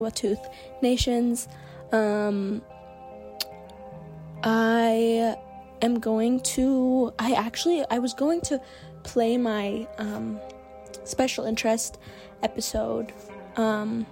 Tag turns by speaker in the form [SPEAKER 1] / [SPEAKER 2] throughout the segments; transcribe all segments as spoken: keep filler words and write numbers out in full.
[SPEAKER 1] Tsleil-Waututh Nations. Um, I am going to, I actually, I was going to play my um, special interest episode, um,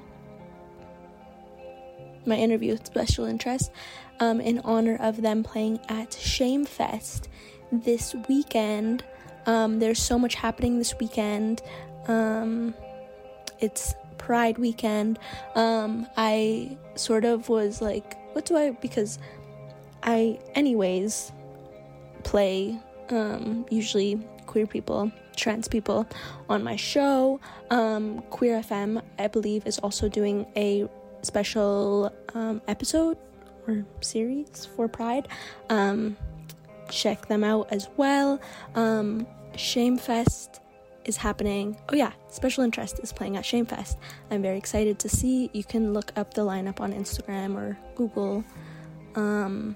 [SPEAKER 1] my interview with special interest, um, in honor of them playing at Shamefest this weekend. Um, there's so much happening this weekend. Um, it's Pride weekend. Um, I sort of was like, what do I, because I anyways play, um, usually queer people, trans people on my show. Um, Queer F M, I believe, is also doing a special, um, episode or series for Pride. Um, check them out as well. Um, Shamefest is happening. Oh yeah, Special Interest is playing at Shamefest. I'm very excited to see. You can look up the lineup on Instagram or Google. Um,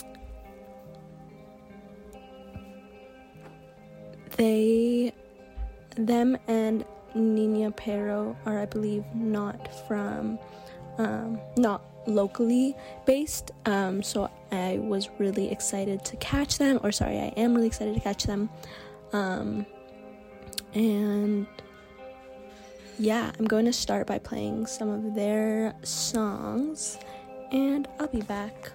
[SPEAKER 1] they, them and Nina Pero are, I believe, not from, um, not locally based, um, so I was really excited to catch them, or sorry, I am really excited to catch them, um, and yeah, I'm going to start by playing some of their songs, and I'll be back.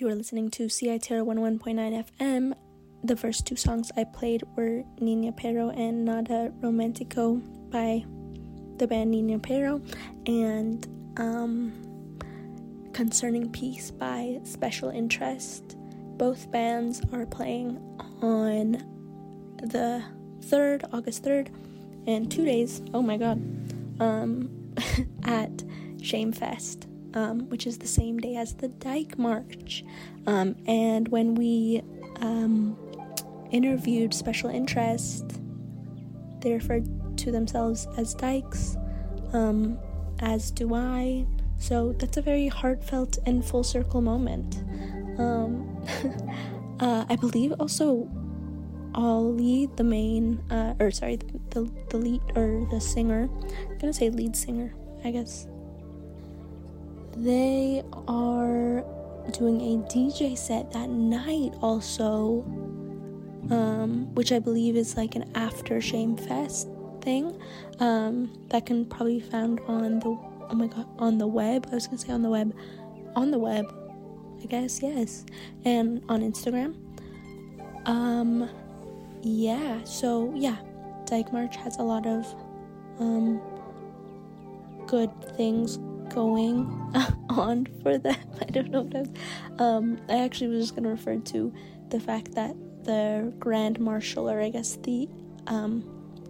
[SPEAKER 1] You are listening to C I T R one oh one point nine F M. The first two songs I played were Niña Pero and Nada Romantico by the band Niña Pero, and um, Concerning Peace by Special Interest. Both bands are playing on the third, August third, in two days, oh my god, um, at Shamefest. Um, which is the same day as the Dyke March. Um, and when we um, interviewed Special Interest, they referred to themselves as Dykes, um, as do I. So that's a very heartfelt and full circle moment. Um, uh, I believe also Ollie, the main, uh, or sorry, the, the lead, or the singer, I'm gonna say lead singer, I guess. They are doing a D J set that night also, um, which I believe is like an after Shamefest thing, um, that can probably be found on the, oh my god, on the web, I was gonna say on the web, on the web, I guess, yes, and on Instagram. Um, yeah, so, yeah, Dyke March has a lot of, um, good things going on for them. I don't know what I was, um, I actually was just going to refer to the fact that the Grand Marshal, or I guess the, um,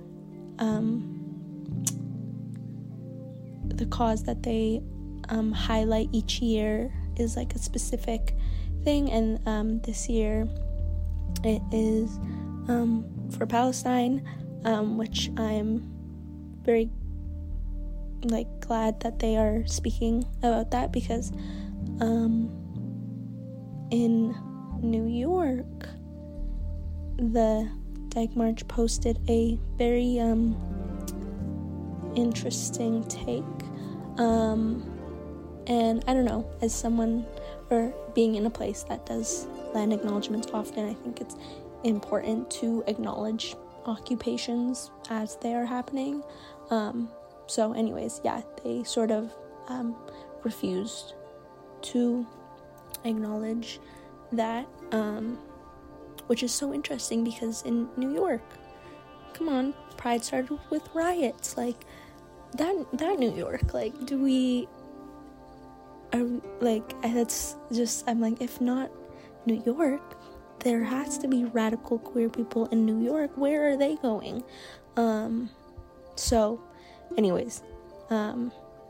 [SPEAKER 1] um, the cause that they, um, highlight each year is like a specific thing, and, um, this year it is, um, for Palestine, um, which I'm very like glad that they are speaking about that, because um in New York the Dyke March posted a very um interesting take, um and I don't know, as someone, or being in a place that does land acknowledgements often, I think it's important to acknowledge occupations as they are happening. um So anyways, yeah, they sort of um, refused to acknowledge that, um, which is so interesting because in New York, come on, Pride started with riots, like, that, that New York, like, do we, are we, like, that's just, I'm like, if not New York, there has to be radical queer people in New York. Where are they going? Um, so, anyways, um,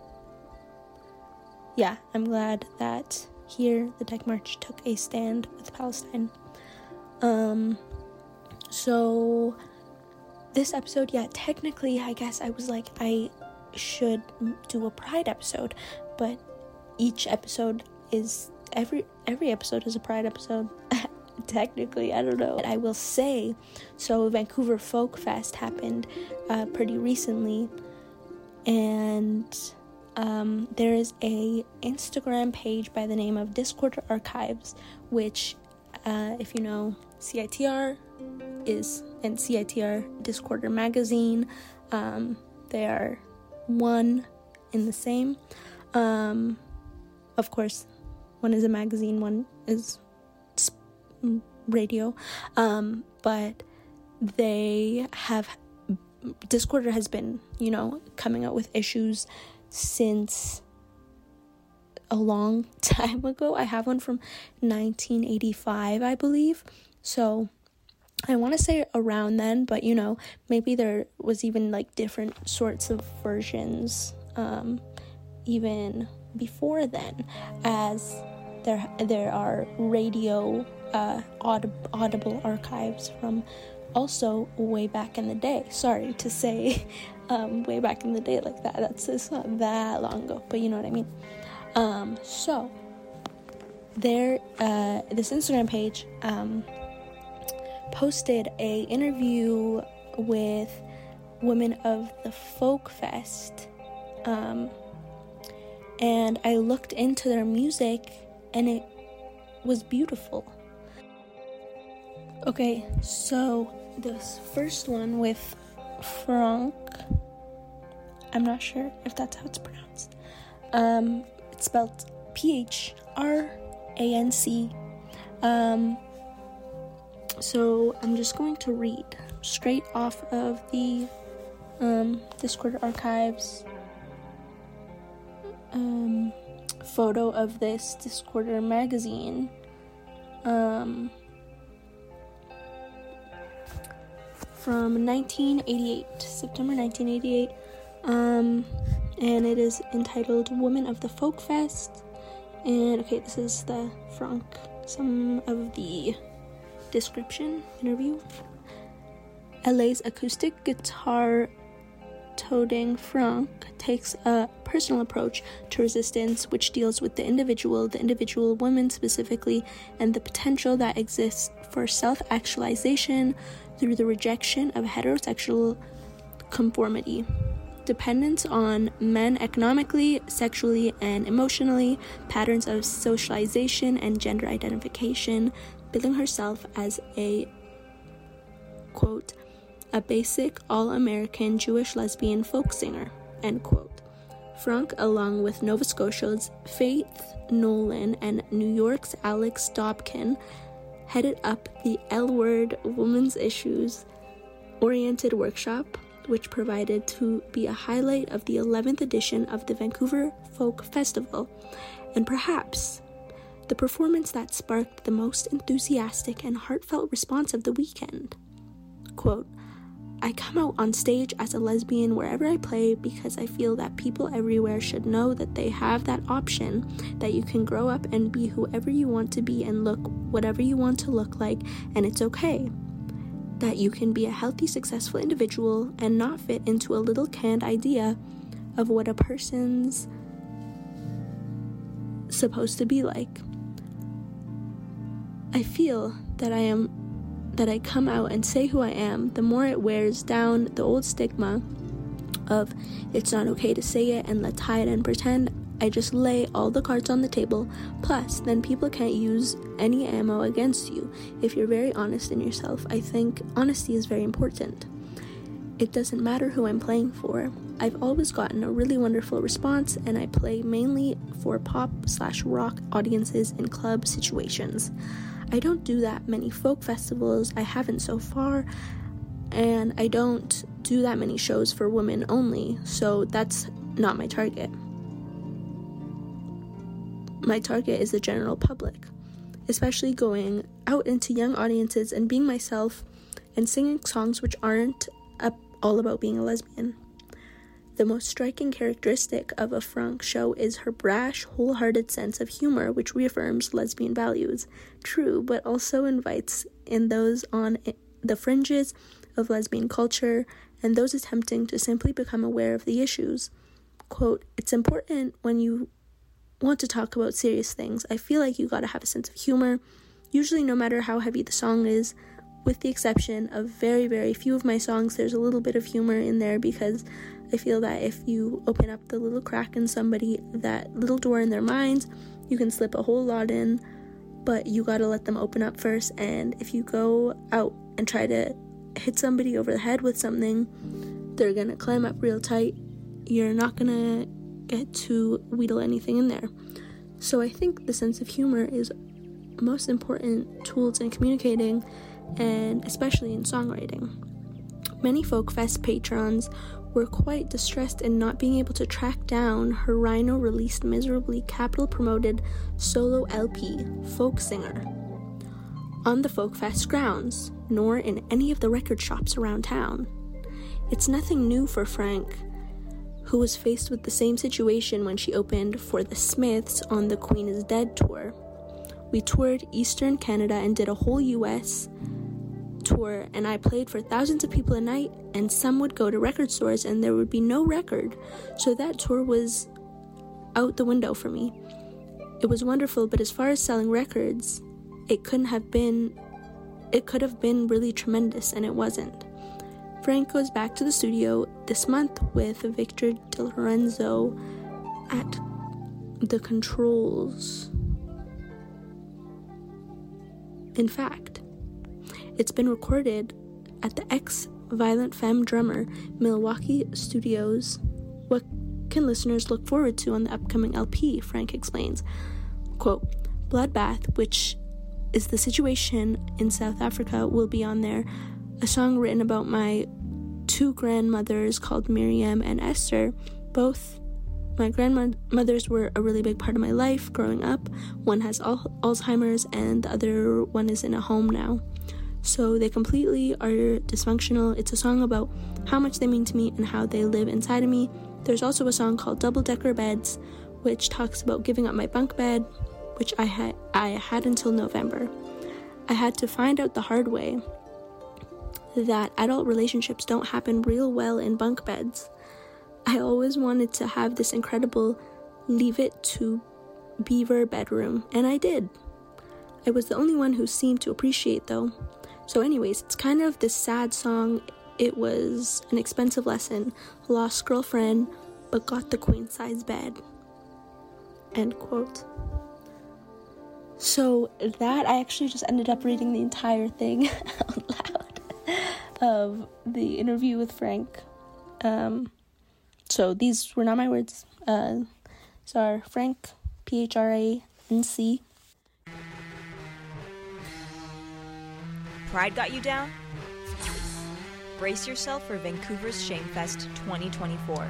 [SPEAKER 1] yeah, I'm glad that here the Dyke March took a stand with Palestine. Um, so this episode, yeah, technically, I guess I was like, I should do a Pride episode, but each episode is, every, every episode is a Pride episode. Technically, I don't know. I will say, so Vancouver Folk Fest happened, uh, pretty recently, and um, there is a Instagram page by the name of Discord Archives, which, uh, if you know, C I T R is, and C I T R Discorder magazine, um, they are one in the same. Um, of course, one is a magazine, one is radio, um, but they have, Discorder has been, you know, coming out with issues since a long time ago. I have one from nineteen eighty-five, I believe, so I want to say around then, but, you know, maybe there was even, like, different sorts of versions, um, even before then, as there, there are radio, uh, aud- audible archives from also way back in the day. Sorry to say um, way back in the day like that. That's it's not that long ago, but you know what I mean. Um, so, there, uh, this Instagram page um, posted a interview with women of the Folk Fest, um, and I looked into their music, and it was beautiful. Okay, so this first one with Franck, I'm not sure if that's how it's pronounced. Um, it's spelled P H R A N C. Um, so I'm just going to read straight off of the um, Discord archives um, photo of this Discorder magazine. Um, from nineteen eighty-eight, September nineteen eighty-eight, um, and it is entitled Women of the Folk Fest. And okay, this is the Franck, some of the description interview. L A's acoustic guitar toting Franck takes a personal approach to resistance, which deals with the individual, the individual woman specifically, and the potential that exists for self-actualization through the rejection of heterosexual conformity, dependence on men economically, sexually, and emotionally, patterns of socialization and gender identification, billing herself as a, quote, a basic all-American Jewish lesbian folk singer, end quote. Franck, along with Nova Scotia's Faith Nolan and New York's Alex Dobkin, headed up the L-Word Women's Issues Oriented Workshop, which provided to be a highlight of the eleventh edition of the Vancouver Folk Festival, and perhaps the performance that sparked the most enthusiastic and heartfelt response of the weekend. Quote, I come out on stage as a lesbian wherever I play because I feel that people everywhere should know that they have that option, that you can grow up and be whoever you want to be and look whatever you want to look like, and it's okay. That you can be a healthy, successful individual and not fit into a little canned idea of what a person's supposed to be like. I feel that I am that I come out and say who I am, the more it wears down the old stigma of it's not okay to say it and let's hide and pretend. I just lay all the cards on the table. Plus, then people can't use any ammo against you if you're very honest in yourself. I think honesty is very important. It doesn't matter who I'm playing for. I've always gotten a really wonderful response, and I play mainly for pop slash rock audiences in club situations. I don't do that many folk festivals, I haven't so far, and I don't do that many shows for women only, so that's not my target. My target is the general public, especially going out into young audiences and being myself and singing songs which aren't all about being a lesbian. The most striking characteristic of a Franck show is her brash, wholehearted sense of humor, which reaffirms lesbian values. True, but also invites in those on the fringes of lesbian culture and those attempting to simply become aware of the issues. Quote, it's important when you want to talk about serious things. I feel like you gotta have a sense of humor, usually no matter how heavy the song is. With the exception of very, very few of my songs, there's a little bit of humor in there because I feel that if you open up the little crack in somebody, that little door in their minds, you can slip a whole lot in, but you gotta let them open up first. And if you go out and try to hit somebody over the head with something, they're gonna climb up real tight. You're not gonna get to wheedle anything in there. So I think the sense of humor is most important tools in communicating, and especially in songwriting. Many Folk Fest patrons were quite distressed in not being able to track down her Rhino released miserably capital promoted solo L P, Folk Singer, on the Folk Fest grounds, nor in any of the record shops around town. It's nothing new for Franck, who was faced with the same situation when she opened for the Smiths on the Queen is Dead tour. We toured Eastern Canada and did a whole U S tour, and I played for thousands of people a night, and some would go to record stores and there would be no record, so that tour was out the window for me. It was wonderful, but as far as selling records, it couldn't have been, it could have been really tremendous, and it wasn't. Franck goes back to the studio this month with Victor De Lorenzo at the controls. In fact, it's been recorded at the ex-Violent Femme drummer Milwaukee Studios. What can listeners look forward to on the upcoming L P? Franck explains. Quote, Bloodbath, which is the situation in South Africa, will be on there. A song written about my two grandmothers called Miriam and Esther. Both my grandmothers were a really big part of my life growing up. One has al- Alzheimer's and the other one is in a home now. So they completely are dysfunctional. It's a song about how much they mean to me and how they live inside of me. There's also a song called Double Decker Beds, which talks about giving up my bunk bed, which I had I had until November. I had to find out the hard way that adult relationships don't happen real well in bunk beds. I always wanted to have this incredible leave it to beaver bedroom, and I did. I was the only one who seemed to appreciate though. So anyways, it's kind of this sad song. It was an expensive lesson. Lost girlfriend, but got the queen size bed. End quote. So that, I actually just ended up reading the entire thing out loud of the interview with Frank. Um, so these were not my words. Uh, so are Frank, P H R A N C.
[SPEAKER 2] Pride got you down? Brace yourself for Vancouver's Shamefest twenty twenty-four.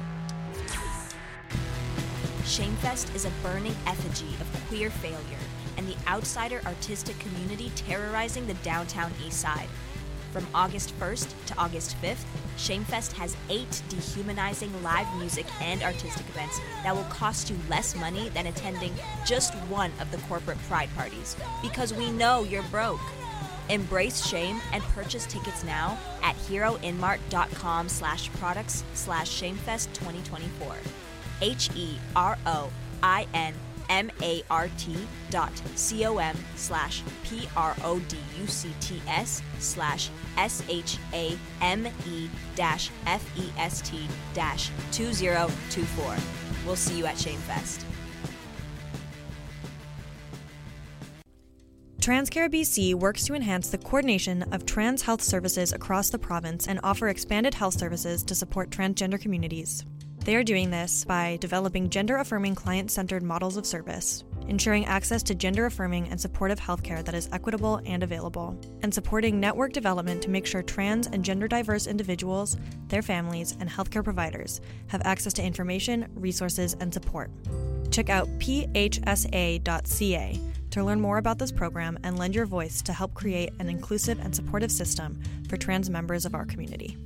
[SPEAKER 2] Shamefest is a burning effigy of queer failure and the outsider artistic community terrorizing the downtown east side. From August first to August fifth, Shamefest has eight dehumanizing live music and artistic events that will cost you less money than attending just one of the corporate pride parties, because we know you're broke. Embrace shame and purchase tickets now at heroinmart.com slash products slash shamefest 2024. H-E-R-O-I-N-M-A-R-T dot C-O-M slash P-R-O-D-U-C-T-S slash S-H-A-M-E dash F-E-S-T dash 2024. We'll see you at Shamefest.
[SPEAKER 3] TransCare B C works to enhance the coordination of trans health services across the province and offer expanded health services to support transgender communities. They are doing this by developing gender-affirming client-centered models of service, ensuring access to gender-affirming and supportive healthcare that is equitable and available, and supporting network development to make sure trans and gender-diverse individuals, their families, and healthcare providers have access to information, resources, and support. Check out P H S A dot C A to learn more about this program and lend your voice to help create an inclusive and supportive system for trans members of our community.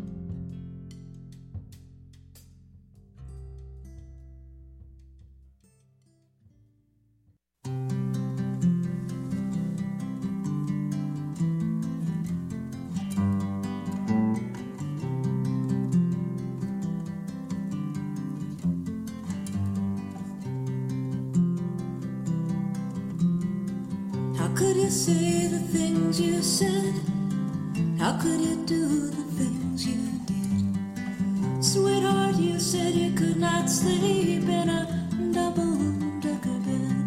[SPEAKER 4] Could you say the things you said? How could you do the things you did? Sweetheart, you said you could not sleep in a double-decker bed.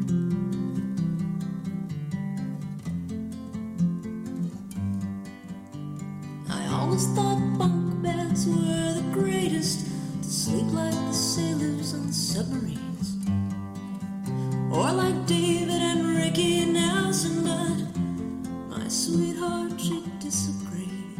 [SPEAKER 4] I always thought bunk beds were the greatest, to sleep like the sailors on submarines, or like David and Ricky Nelson, but my sweetheart, she disagreed.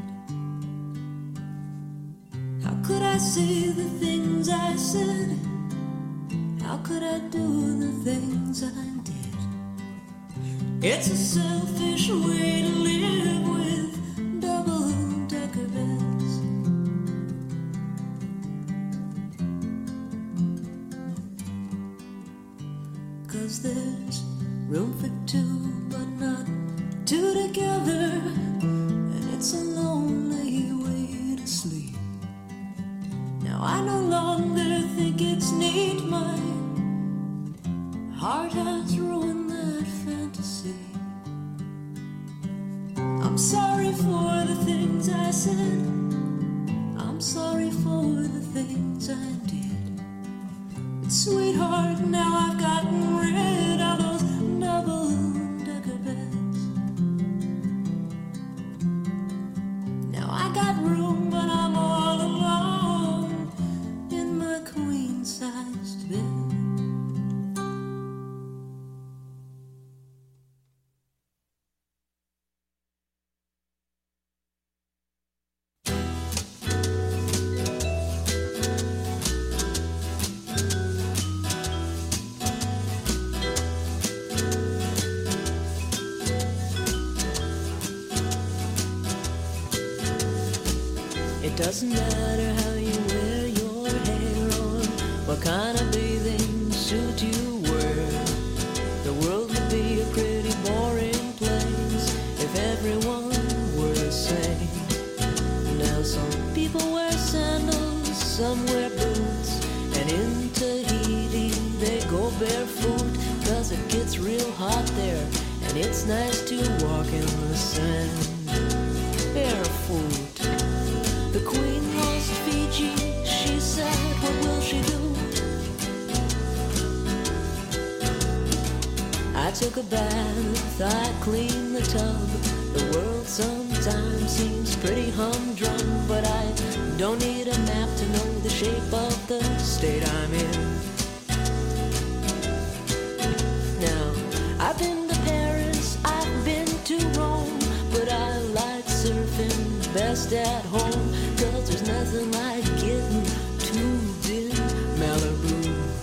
[SPEAKER 4] How could I say the things I said? How could I do the things I did? It's a selfish way to live with double-decker beds. Cause there's room for two, but not two together, and it's a lonely way to sleep. Now I no longer think it's neat. My heart has ruined that fantasy. I'm sorry for the things I said. I'm sorry for the things I did. But sweetheart, now I've gotten rid of those double-decker beds. Now I got room, but I'm all alone in my queen-sized bed. It doesn't matter how you wear your hair or what kind of bathing suit you wear. The world would be a pretty boring place if everyone were the same. Now some people wear sandals, some wear boots, and in Tahiti they go barefoot, 'cause it gets real hot there and it's nice to walk in the sand barefoot. The queen lost Fiji, she said, what will she do? I took a bath, I cleaned the tub. The world sometimes seems pretty humdrum, but I don't need a map to know the shape of the state I'm in. Now, I've been to Paris, I've been to Rome, but I like surfing best at home, 'cause there's nothing like getting to Big Malibu.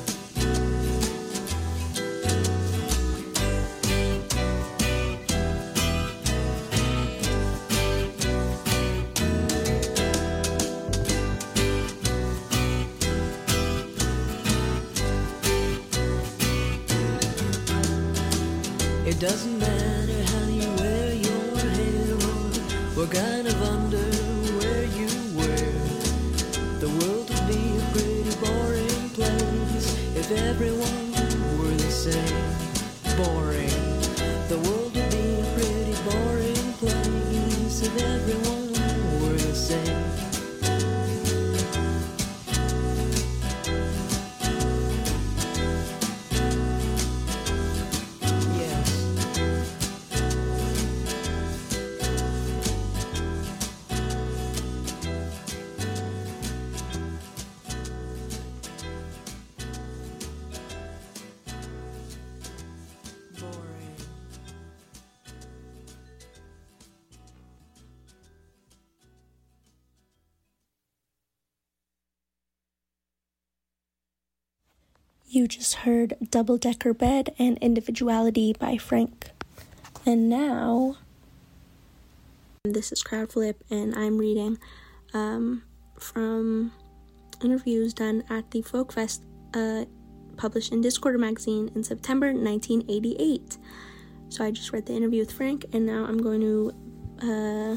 [SPEAKER 4] It doesn't matter how you wear your hair or what kind of underwear you wear. The world would be a pretty boring place if everyone were the same. Boring. The world would be a pretty boring place if everyone were the same.
[SPEAKER 1] You just heard Double Decker Bed and Individuality by Frank. And now, this is Crowdflip, and I'm reading um, from interviews done at the Folk Fest, uh, published in Discorder magazine in September nineteen eighty-eight. So I just read the interview with Frank, and now I'm going to uh,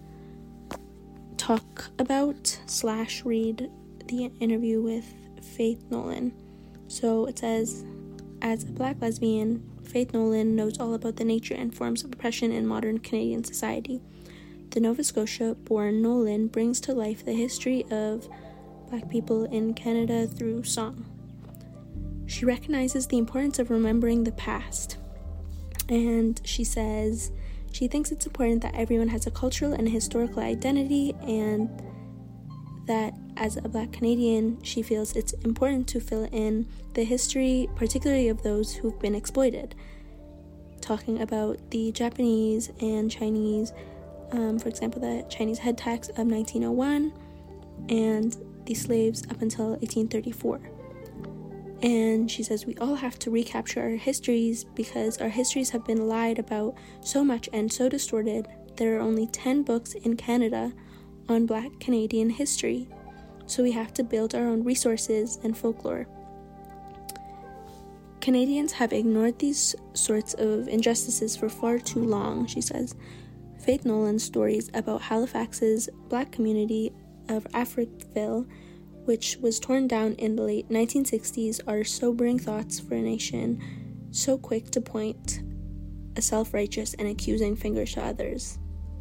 [SPEAKER 1] talk about slash read the interview with Faith Nolan. So it says, as a Black lesbian, Faith Nolan knows all about the nature and forms of oppression in modern Canadian society. The Nova Scotia-born Nolan brings to life the history of Black people in Canada through song. She recognizes the importance of remembering the past, and she says she thinks it's important that everyone has a cultural and historical identity, and that as a Black Canadian, she feels it's important to fill in the history, particularly of those who've been exploited. Talking about the Japanese and Chinese, um, for example, the Chinese head tax of nineteen oh one, and the slaves up until eighteen thirty-four. And she says we all have to recapture our histories because our histories have been lied about so much and so distorted. There are only ten books in Canada on Black Canadian history, so we have to build our own resources and folklore. Canadians have ignored these sorts of injustices for far too long, she says. Faith Nolan's stories about Halifax's Black community of Africville, which was torn down in the late nineteen sixties, are sobering thoughts for a nation so quick to point a self-righteous and accusing finger to others.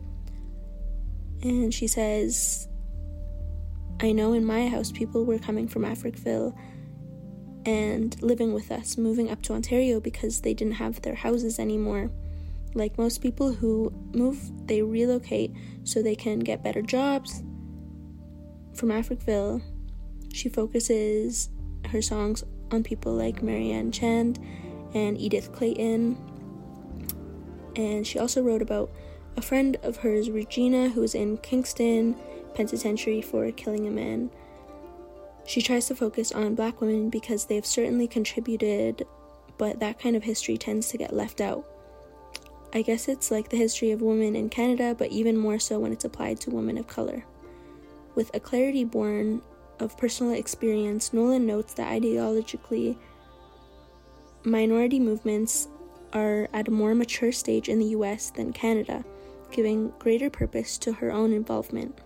[SPEAKER 1] And she says, I know in my house people were coming from Africville and living with us, moving up to Ontario because they didn't have their houses anymore. Like most people who move, they relocate so they can get better jobs. From Africville, she focuses her songs on people like Marianne Chand and Edith Clayton. And she also wrote about a friend of hers, Regina, who was in Kingston Penitentiary for killing a man. She tries to focus on Black women because they have certainly contributed, but that kind of history tends to get left out. I guess it's like the history of women in Canada, but even more so when it's applied to women of color. With a clarity born of personal experience, Nolan notes that ideologically, minority movements are at a more mature stage in the U S than Canada, giving greater purpose to her own involvement.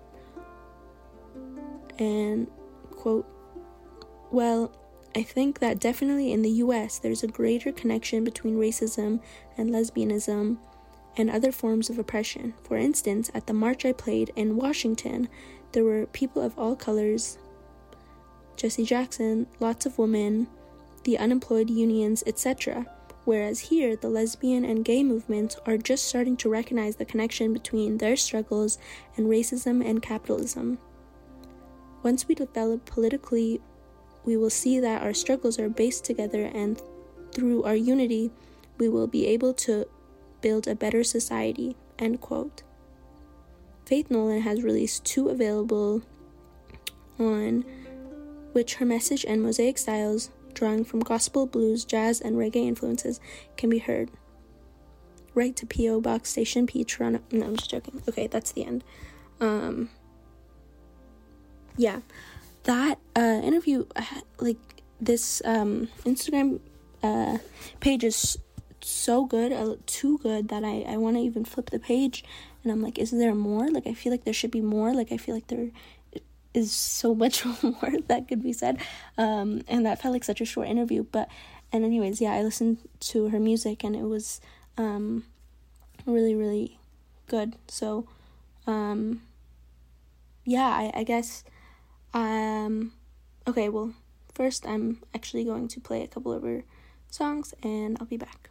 [SPEAKER 1] And, quote, well, I think that definitely in the U S there's a greater connection between racism and lesbianism and other forms of oppression. For instance, at the march I played in Washington, there were people of all colors, Jesse Jackson, lots of women, the unemployed, unions, et cetera. Whereas here, the lesbian and gay movements are just starting to recognize the connection between their struggles and racism and capitalism. Once we develop politically, we will see that our struggles are based together, and through our unity, we will be able to build a better society, end quote. Faith Nolan has released two available on which her message and mosaic styles, drawing from gospel, blues, jazz, and reggae influences, can be heard. Write to P O Box Station P, Toronto. No, I'm just joking. Okay, that's the end. Um, yeah, that uh, interview, like this um, Instagram uh, page is so good, uh, too good that I, I want to even flip the page, and I'm like, is there more? Like, I feel like there should be more. Like, I feel like there is so much more that could be said, um, and that felt like such a short interview, but, and anyways, yeah, I listened to her music, and it was, um, really, really good, so, um, yeah, I, I guess, um, okay, well, first, I'm actually going to play a couple of her songs, and I'll be back.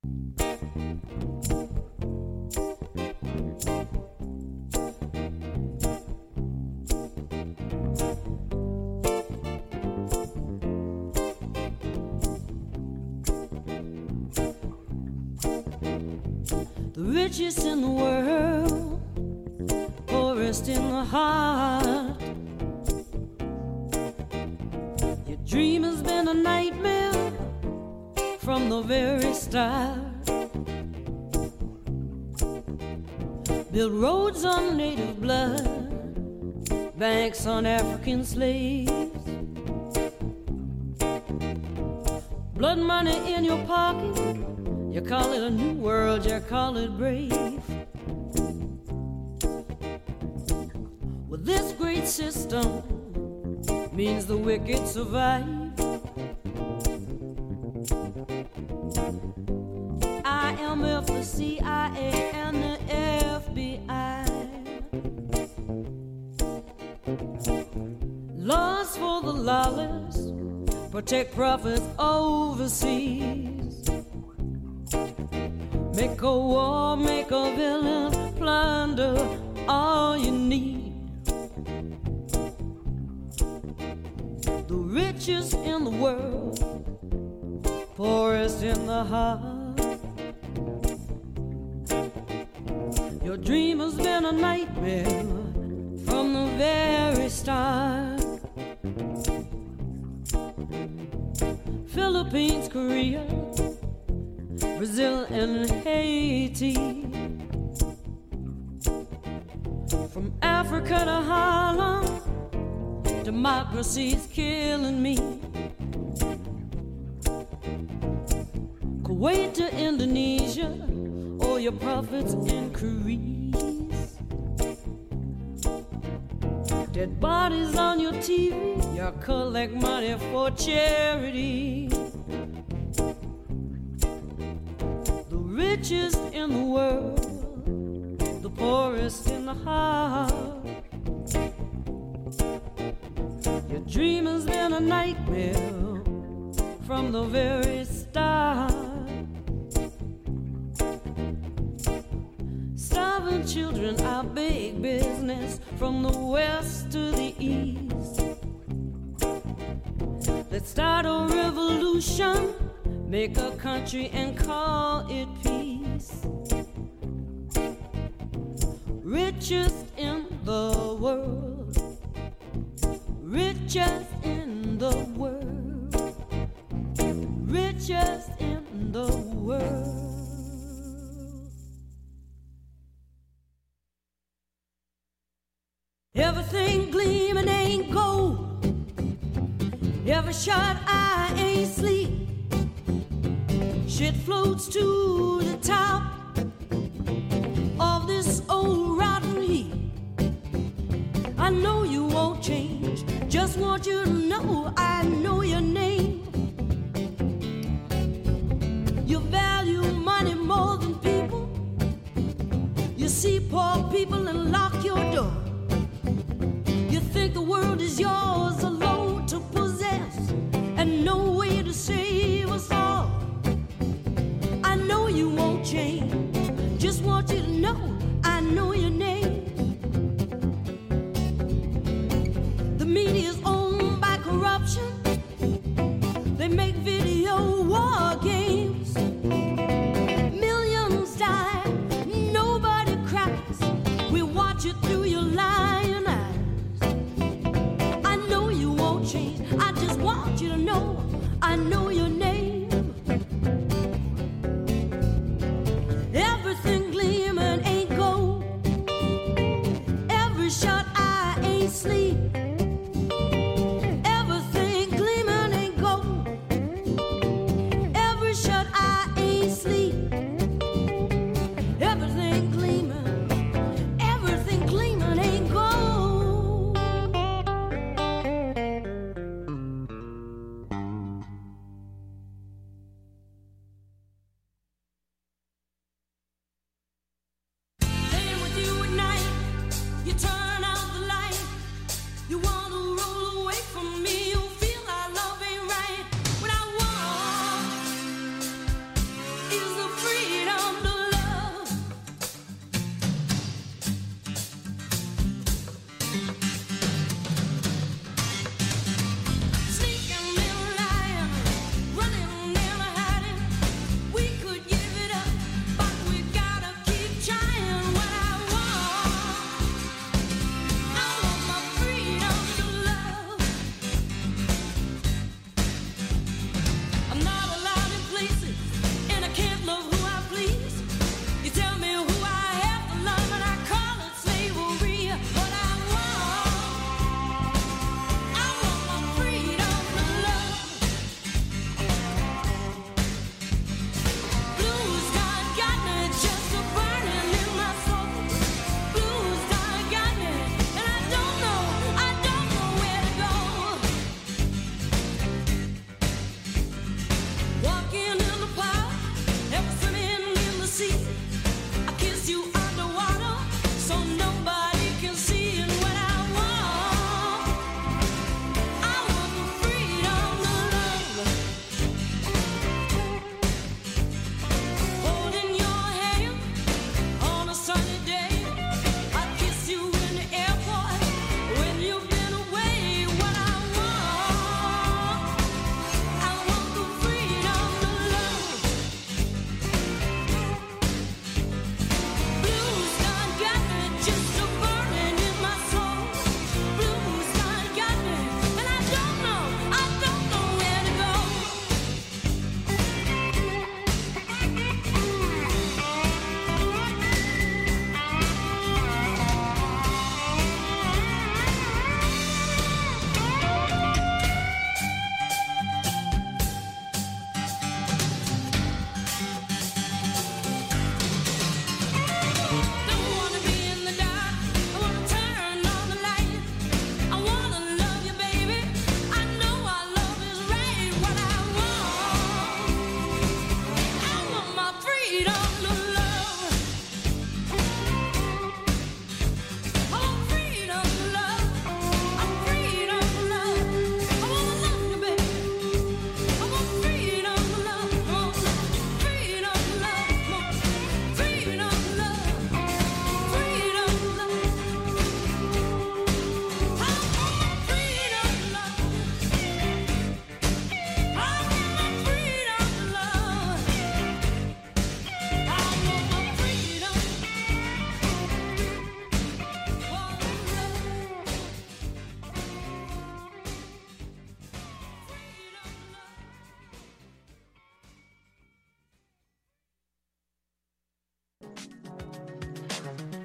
[SPEAKER 4] The richest in the world, poorest in the heart. Your dream has been a nightmare from the very start. Build roads on native blood, banks on African slaves. Blood money in your pocket, you call it a new world, you call it brave. Well, this great system means the wicked survive. I M F, the C I A, and the F B I. Laws for the lawless, protect profits overseas. Make a war, make a villain, plunder all you need. The richest in the world, poorest in the heart. Your dream has been a nightmare from the very start. Philippines, Korea, Brazil and Haiti. From Africa to Harlem, democracy's killing me. Kuwait to Indonesia, all your profits increase. Dead bodies on your T V, you collect money for charity. The richest in the world, the poorest in the heart. Your dream has been a nightmare from the very start. Starving children are big business from the west to the east. Let's start a revolution, make a country and call it peace. Richest in the world, richest in the world, richest in the world. Everything gleams Every shot I ain't sleep. Shit floats to the top of this old rotten heap. I know you won't change. Just want you to know I know your name. You value money more than people. You see poor people and lock your door. You think the world is yours alone to possess, and no way to save us all. I know you won't change. Just want you to know I know your name. The media's owned by corruption. They make video war games. Millions die, nobody cries. We watch it through your lying eyes. I know you won't change. I just want you to know I know your name. Everything gleaming ain't gold. Every shot I ain't sleep. Everything gleaming ain't gold. Every shot I ain't sleep. Everything gleaming, everything gleaming ain't gold. Playing with you at night, you turn out the light. You want to roll away from me. You feel our love ain't right. What I want is the freedom to love. Sneaking and lying, running and hiding. We could give it up, but we gotta keep trying. What I want, I want my freedom to love. I'm not allowed in places, and I can't love who I please. You tell me who I have to love, and I call it slavery. What I want, I want my freedom to love. Blue sky got me just a burning in my soul. Blue sky got me, and I don't know, I don't know where to go. Walking in the park, ever swimming in the sea. I kiss you underwater, so nobody can see. And what I want, I want the freedom to love. Holding your hand on a sunny day. I kiss you in the airport when you've been away. What I want, I want the freedom to love. Blue sky got me just a burning in my soul. Blue sky got me, and I don't know, I don't know where to go. Don't wanna be in the dark. I wanna turn on the light. I wanna love you, baby. I know our love is right. What I want, I want my freedom to love. I want freedom to love. I want freedom to love. I wanna love you, baby. I want freedom to love. I want freedom to love. I want freedom to love. Freedom to love. I want freedom to love. I want my freedom to love. I want my freedom.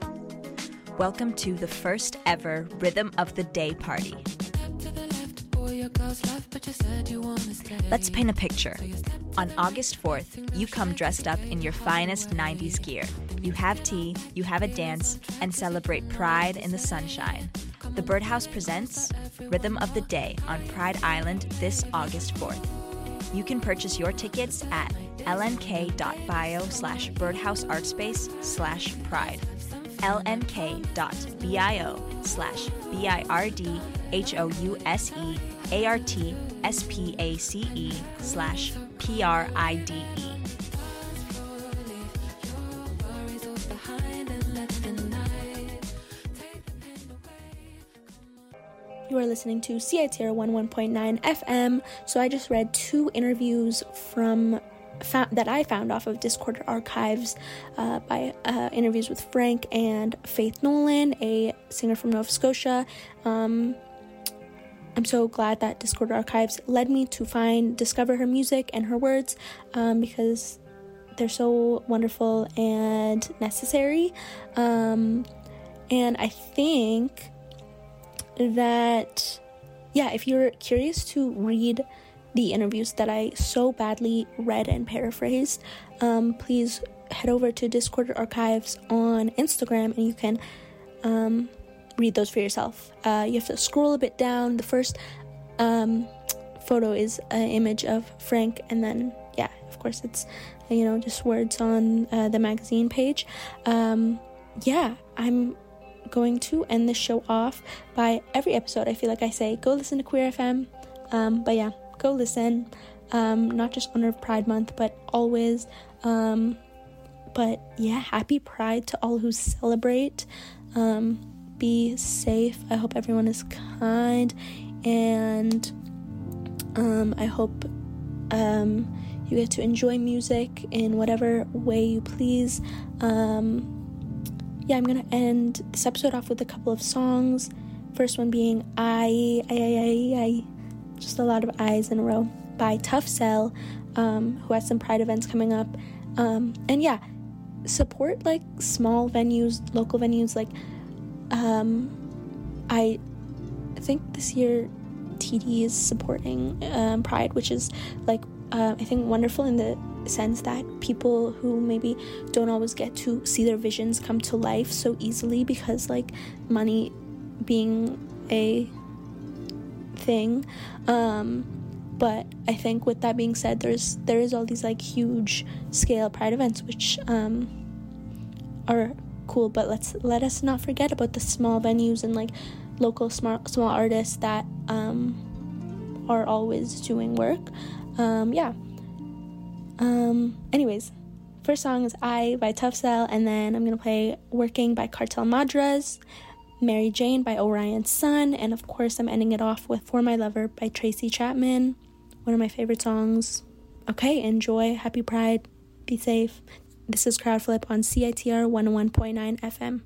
[SPEAKER 2] Welcome to the first ever Rhythm of the Day party.
[SPEAKER 5] To the left or
[SPEAKER 2] Let's paint a picture. On August fourth, you come dressed up in your finest nineties gear. You have tea, you have a dance, and celebrate Pride in the sunshine. The Birdhouse presents Rhythm of the Day on Pride Island this August fourth. You can purchase your tickets at lnk.bio slash birdhouseartspace slash pride. lnk.bio slash B-I-R-D-H-O-U-S-E-A-R-T-S-P-A-C-E slash P-R-I-D-E.
[SPEAKER 1] You are listening to C I T R one oh one point nine F M. So I just read two interviews from fa- that I found off of Discord archives uh, by uh, interviews with Frank and Faith Nolan, a singer from Nova Scotia. Um, I'm so glad that Discord archives led me to find, discover her music and her words um, because they're so wonderful and necessary. Um, and I think that, yeah, if you're curious to read the interviews that I so badly read and paraphrased, um, please head over to Discord archives on Instagram and you can um, read those for yourself. Uh, you have to scroll a bit down. The first um, photo is an image of Frank, and then, yeah, of course, it's, you know, just words on uh, the magazine page. Um, yeah, I'm going to end this show off by every episode. I feel like I say, go listen to Queer F M. Um, but yeah, go listen. Um, not just Honor of Pride Month, but always. Um, but yeah, happy Pride to all who celebrate. Um, be safe. I hope everyone is kind, and um, I hope um, you get to enjoy music in whatever way you please. Um, Yeah, I'm going to end this episode off with a couple of songs. First one being I, I, I, I, I, just a lot of I's in a row, by Tough Cell, um, who has some Pride events coming up. Um, and yeah, support, like, small venues, local venues. Like, um, I think this year T D is supporting um, Pride, which is, like, uh, I think wonderful in the sense that people who maybe don't always get to see their visions come to life so easily because, like, money being a thing, um but I think with that being said, there's there is all these, like, huge scale Pride events which um are cool, but let's let us not forget about the small venues and, like, local small small artists that um are always doing work. um yeah Um, anyways, first song is I by Tough Cell, and then I'm gonna play Working by Cartel Madras, Mary Jane by Orion Sun, and of course I'm ending it off with For My Lover by Tracy Chapman, one of my favorite songs. Okay, enjoy, happy Pride, be safe. This is Crowdflip on C I T R one oh one point nine F M.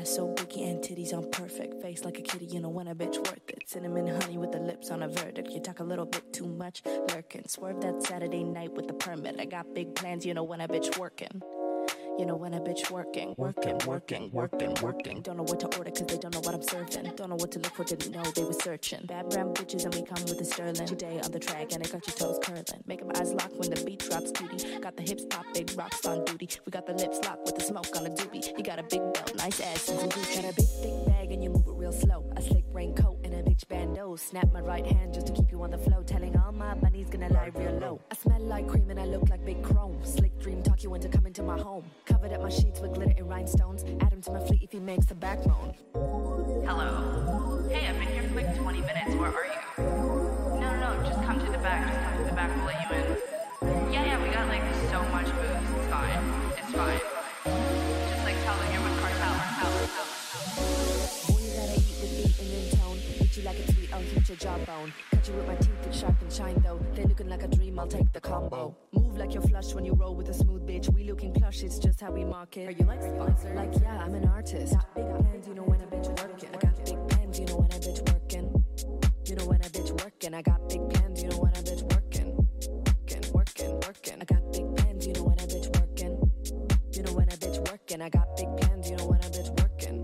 [SPEAKER 5] ass so biggie and titties on perfect. Face like a kitty, you know when a bitch worth it. Cinnamon honey with the lips on a verdict. You talk a little bit too much, lurking. Swerve that Saturday night with the permit. I got big plans, you know when a bitch working. You know when a bitch working, working, working, working, working. Don't know what to order cause they don't know what I'm serving. Don't know what to look for, didn't know they were searching. Bad brown bitches and we come with a sterling. Today on the track and I got your toes curling. Make them eyes lock when the beat drops, cutie. Got the hips pop, big rocks on duty. We got the lips locked with the smoke on the doobie. You got a big belt, nice ass and some Gucci. Got a big thick bag and you move it real slow. A slick raincoat and a bitch bandeau. Snap my right hand just to keep you on the flow. Telling all my bunnies gonna lie real low. I smell like cream and I look like big chrome. Slick dream talk you into coming to my home. Covered up my sheets with glitter and rhinestones. Add him to my fleet if he makes the backbone.
[SPEAKER 6] Hello. Hey, I've been here for like twenty minutes. Where are you? No, no, no. Just come to the back. Just come to the back. We'll let you in. Yeah, yeah. We got like so much booze. It's fine. It's fine. Just like tell them you're with Cartel. Cartel.
[SPEAKER 5] Boy, you gotta eat with beat and in tone. Hit you like a tweet, I'll hit your jawbone. Cut you with my teeth, it's sharp and shine though. They looking like a dream, I'll take the combo. Move like you're flush when you roll with a smooth bitch. We looking plush, it's just how we market. Are you like sponsored? Like yeah, I'm an artist. Got big plans, you know when a bitch working. I got big plans, you know when a bitch working. You know when a bitch working. I got big plans, you know when a bitch working. Working, working, working. I got big plans, you know when a bitch working. You know when a bitch working. I got big plans, you know when a bitch working.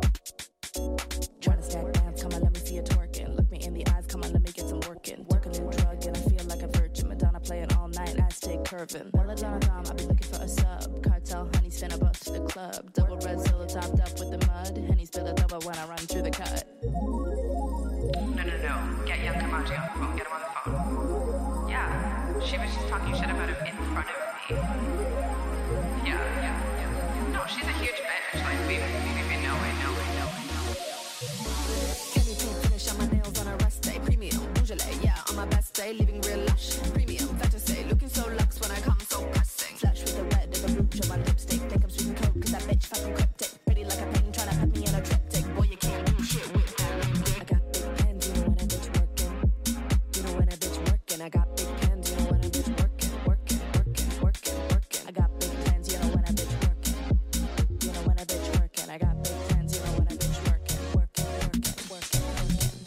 [SPEAKER 5] Tryna stack bands, come on, let me see you twerking. Look me in the eyes, come on, let me get some working. Work a new drug and I feel like a virgin. Madonna playing all night, ass take curving. While Madonna dom, I be looking for a sub. Cartel, honey, send a bus to the club. Double red solo topped up with the mud. Henny spill the double when I run through the cut.
[SPEAKER 6] No, no, no. Get Young Kamachi on the phone. Get him on the phone. Yeah. She was just talking shit about him in front of me. Yeah, yeah, yeah. No, she's a huge bitch. Like, we, we, we know, I know, I know, I know.
[SPEAKER 5] Kenny paint finish on my nails on a rest day. Premium, Beaujolais, yeah, on my best day. Living real lush. Premium, fantasy. Looking so luxe when I come so pressing. Flash with the red and the rouge on my lipstick. Think I'm sweet and cold cause that bitch fucking cryptic. Pretty like a painting trying to put me in a triptych. Boy, you can't do shit with that. I got big plans, you know when a bitch working. You know when a bitch working. I got big plans, you know when a bitch working. Working, working, working, working. I got big plans, you know when a bitch working. You know when a bitch working. I got big plans, you know when a bitch working. Working, working, working, working.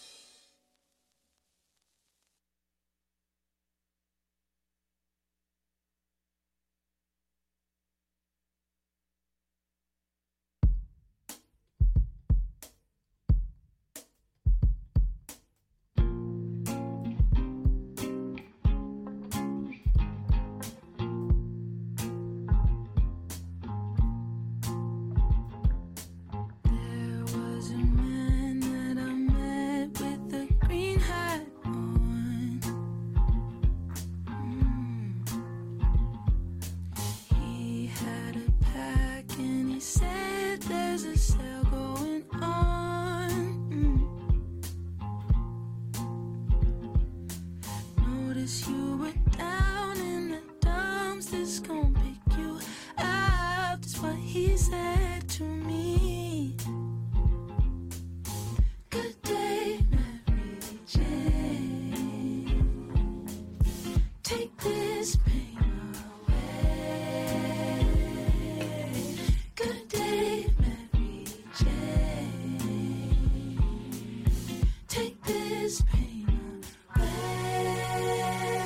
[SPEAKER 4] There was a man that I met with a green hat on. Mm. He had a pack and he said there's a sale going on. Mm. Notice you were down in the dumps, this gon' pick you up. That's what he said to me. Good day, Mary Jane. Take this pain away. Good day, Mary Jane. Take this pain away.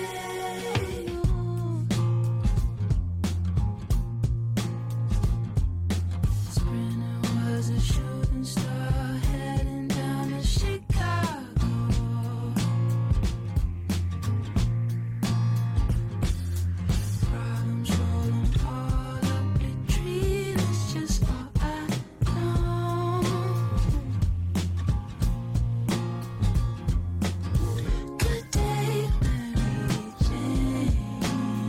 [SPEAKER 4] Sprinter was a shooting star heading down to Chicago. Problems rolling all up the tree, that's just all I know. Good day, Mary Jane.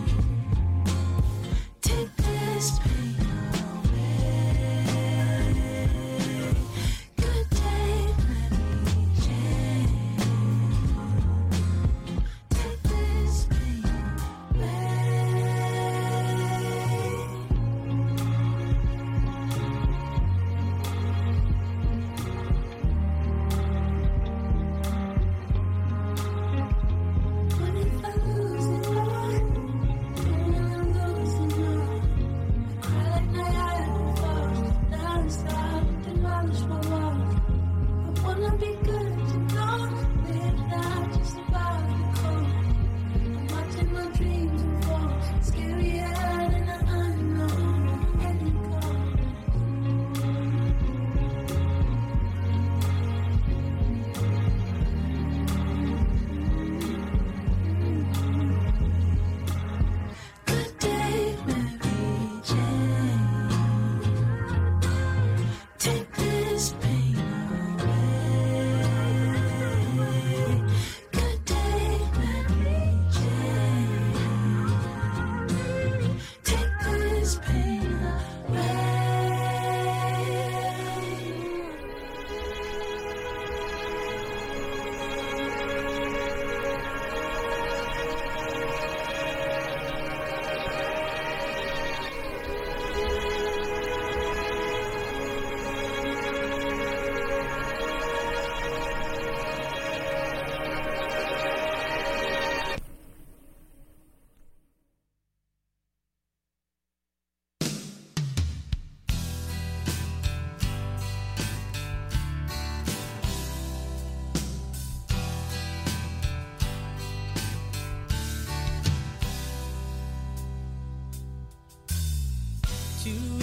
[SPEAKER 4] Take this pain away. Good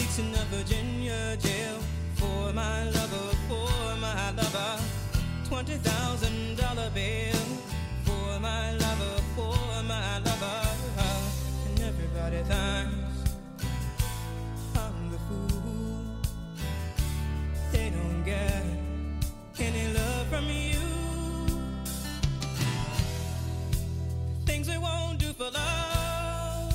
[SPEAKER 7] weeks in the Virginia jail for my lover, for my lover. Twenty thousand dollar bill for my lover, for my lover. And everybody thinks I'm the fool. They don't get any love from you. Things we won't do for love.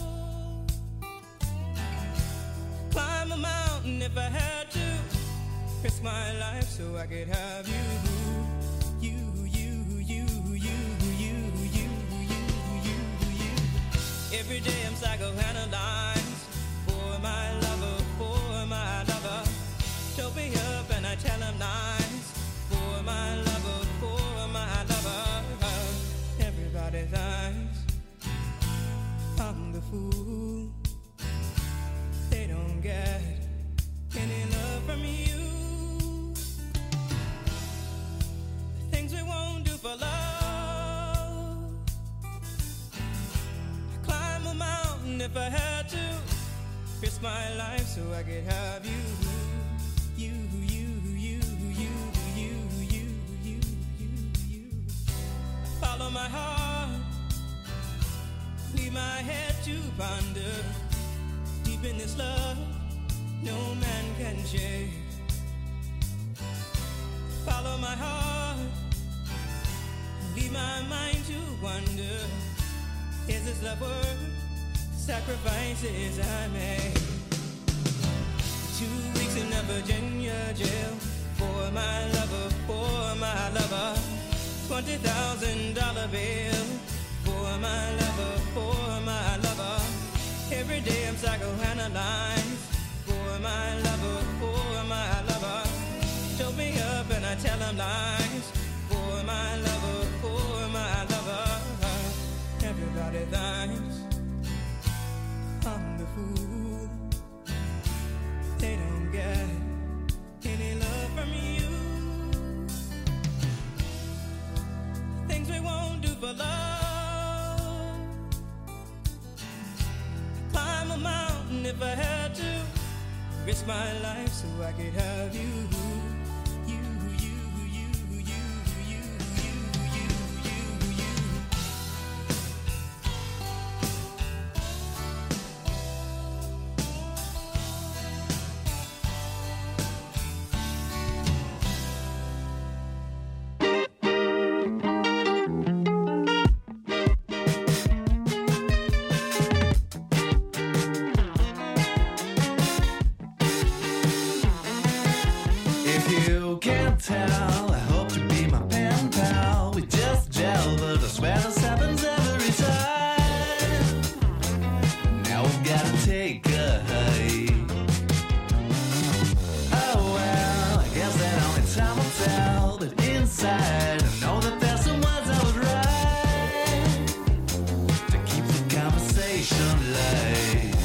[SPEAKER 7] Climb a mountain if I had to. Risk my life so I could have you. You, you, you, you, you, you, you, you, you. Every day I'm psychoanalyzed for my lover, for my lover. Choke me up and I tell him lies for my lover, for my lover. Everybody thinks I'm the fool. They don't get any love from you. The things we won't do for love. I'd climb a mountain if I had to. Risk my life so I could have you. You, you, you, you, you, you, you, you, you. Follow my heart. Leave my head to ponder. Deep in this love, no man can shake. Follow my heart. Leave my mind to wonder. Is this love worth sacrifices I made? Two weeks in a Virginia jail for my lover, for my lover. Twenty thousand dollar bill for my lover, for my lover. Every day I'm psychoanalyzed for my lover, for my lover. Choke me up and I tell him lies for my lover, for my lover. Everybody thinks I'm the fool. They don't get any love from you. Things we won't do for love. Climb a mountain if I had to. Risk my life so I could have you. You, you, you, you, you, you, you, you, you.
[SPEAKER 8] If you can't tell, I hope to be my pen pal. We just gel, but I swear this happens every time. Now we've gotta take a hike. Oh well, I guess that only time will tell. But inside, I know that there's some words I would write to keep the conversation light.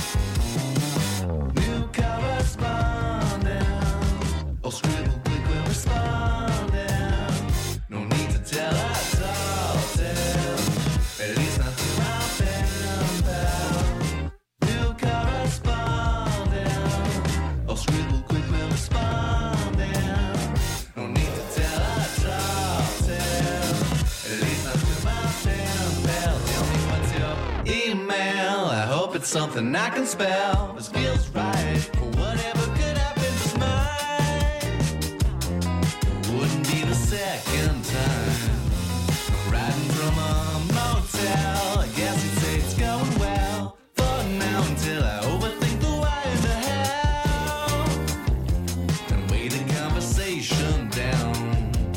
[SPEAKER 8] New correspondent. Oh, scribble quick, we're responding. No need to tell us all, tell. At least not to my pen pal. New correspondent. Oh, scribble quick, we're responding. No need to tell us all, tell. At least not to my pen pal. Tell me what's your email. I hope it's something I can spell. This feels right for whatever could happen just mine. Wouldn't be the second time riding from a motel. I guess you'd say it's going well for now until I overthink the why and the how and weigh the conversation down.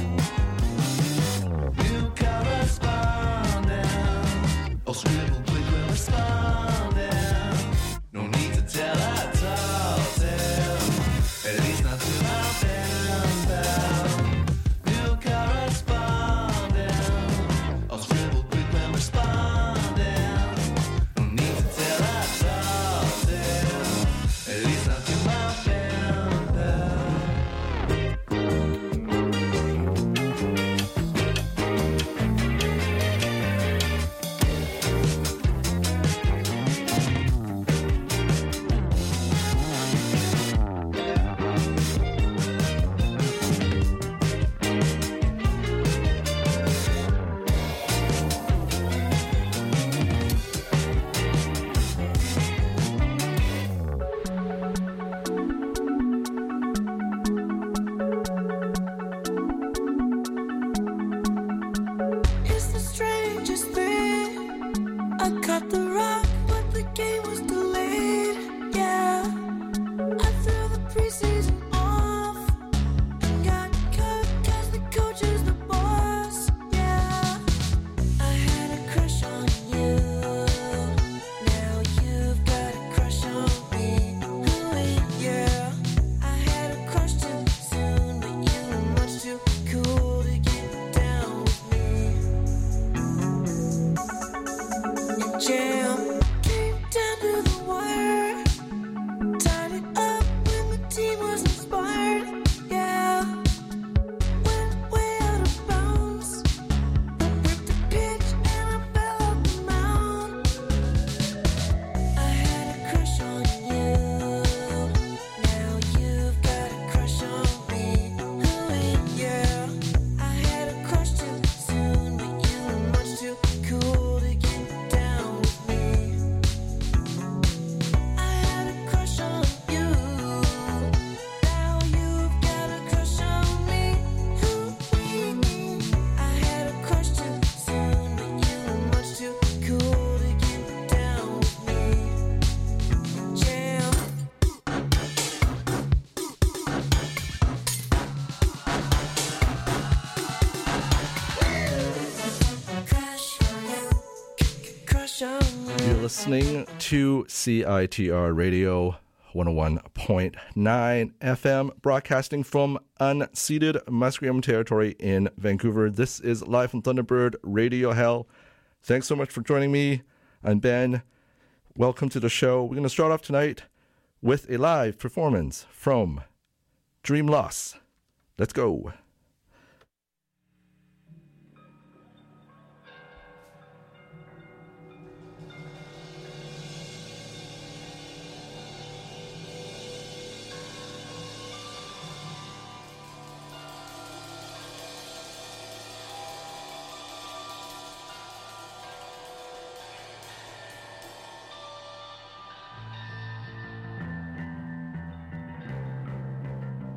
[SPEAKER 8] New correspondent. Oh, scribble quick, we're responding. No need to tell us all.
[SPEAKER 4] preseason off and got cut 'cause the coach is the boss. Yeah, I had a crush on you. Now you've got a crush on me. Ooh, yeah, I had a crush too soon, but you were much too cool to get down with me. And jam came down to the wire. Tied it up when the team was inspired. Yeah, went way out of bounds. Ripped the pitch and I fell off the mound. I had a crush on you. Now you've got a crush on me. Ooh, yeah, I had a crush too soon, but you were much too cool to get down with me. I had a crush on you. Now you've got a crush on me. Ooh, I had a crush too soon, but you were much too cool to get down with me. Jam. Crush on you. Crush on you.
[SPEAKER 9] You're listening to C I T R Radio one oh one point nine F M, broadcasting from unceded Musqueam territory in Vancouver. This is live from Thunderbird Radio Hell. Thanks so much for joining me. I'm Ben. Welcome to the show. We're going to start off tonight with a live performance from Dream Loss. Let's go.